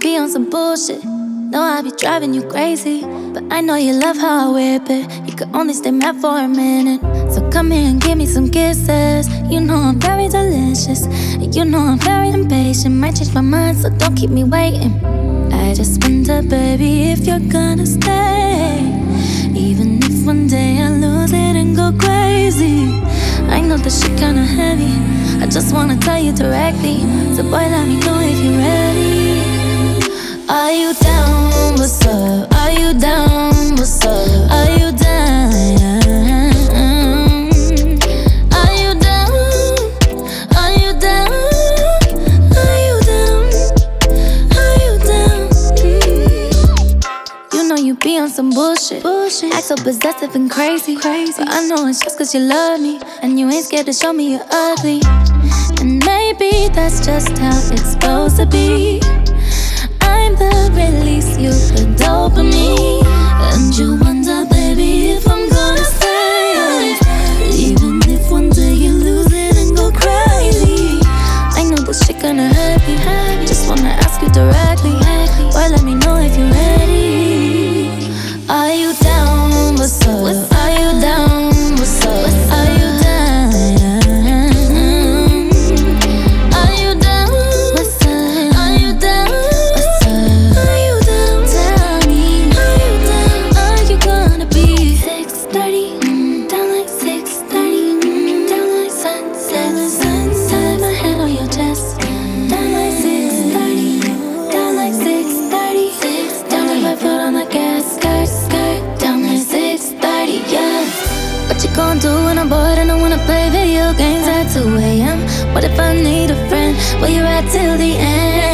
be on some bullshit. Know I be driving you crazy, but I know you love how I whip it. You could only stay mad for a minute, so come here and give me some kisses. You know I'm very delicious, and you know I'm very impatient. Might change my mind, so don't keep me waiting. I just wonder, baby, if you're gonna stay, even if one day I lose it and go crazy. I know this shit kinda heavy, I just wanna tell you directly. So boy, let me know if you're ready. Are you down? What's up? Are you down? What's up? Are you down? Are you down? Are you down? Are you down? Are you down? You know you be on some bullshit. Act so possessive and crazy. But I know it's just cause you love me, and you ain't scared to show me you're ugly. And maybe that's just how it's supposed to be. I'm the release, you the dopamine. And you wonder, baby, if I'm gonna stay, even if one day you lose it and go crazy. I know this shit gonna hurt me, just wanna ask you directly. Boy, let me know if you're ready. Are you down? What's up? Are you down? What's up? Are you down? Are you down? What's up? Are you down? What's up? Are you down? Tell me, are you down? Are you gonna be 6:30? Down like 6:30. Down like sunset. Sunset. My hand on your chest. Down like 6:30. Down like 6:30. Down with my foot on the gas. Skirt. Down like 6:30. Yeah. What you gonna do when I'm bored and I wanna play video games at 2 a.m.? What if I need a friend? Will you ride till the end?